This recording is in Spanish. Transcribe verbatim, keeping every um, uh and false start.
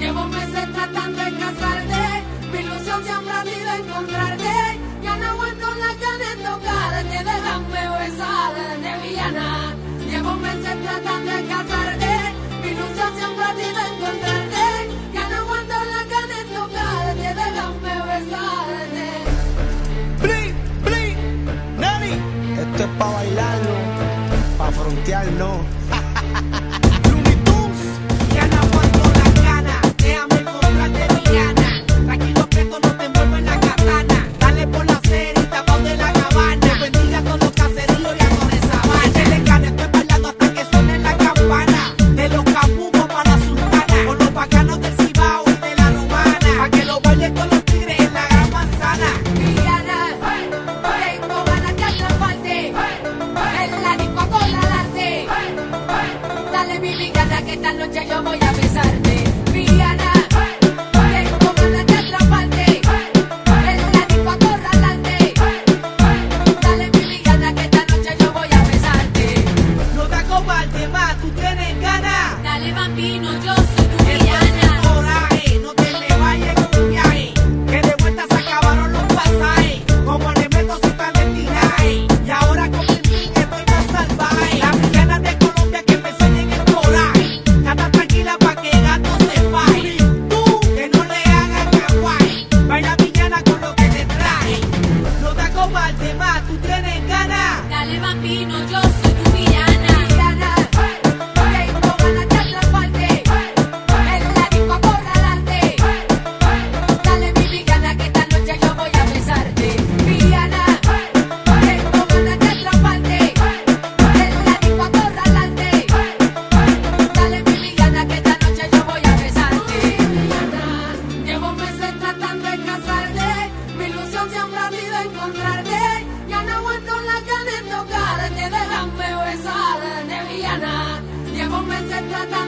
Llevo meses tratando de casarte, mi ilusión siempre ha sido encontrarte. Ya no aguanto la gana de tocarte, déjame besarte, villana. Llevo meses tratando de casarte, mi ilusión siempre ha sido encontrarte. Ya no aguanto la gana de tocarte, déjame besarte. Bling, bling, Nani. Esto es pa' bailarlo, pa' frontearlo. Looney Tunes. Ya no aguanto la gana, déjame encontrarte, villana. Tranquilo que esto no te envuelve en la katana. Dale por la serie, tapado de la cabana. Bendiga todos los caseríos y a Torres Sabana. Échale gana, estoy bailando hasta que suene la campana. De los camucos para la sultana, con los bacanos del Cibao y de la Romana. Pa' que lo bailen todos los tigres en la gran manzana. Villana, tengo ganas de atraparte, en la disco acorralarte. Dale mi villana que esta noche yo voy a besarte. Villana, tengo ganas de atraparte, en la disco acorralarte. Dale mi villana que esta noche yo voy a besarte. No te acobardes más, tú tienes ganas. Dale bambino, yo soy tu villana. Coraje, no te me vayas en un viaje, que de vuelta se acabaron los pasajes. Como le meto sin clandestinaje, y ahora con el fin estoy más salvaje. Las villanas de Colombia que me enseñen el coraje. Canta tranquila pa' que gato se faje. Tú, que no le hagas kawaii. Baila villana con lo que te traje. No te acobardes más, tú tienes ganas. Dale bambino, yo soy tu villana. Villana, tengo ganas de atraparte, en la disco acorralarte. Dale mi villana que esta noche yo voy a besarte. Villana, tengo ganas de atraparte, en la disco acorralarte. Dale mi villana que esta noche yo voy a besarte. Villana, llevo meses tratando de casarte, mi ilusión siempre ha sido encontrarte. Ya no aguanto la gana de tocarte, déjame besarte, villana. Llevo meses tratando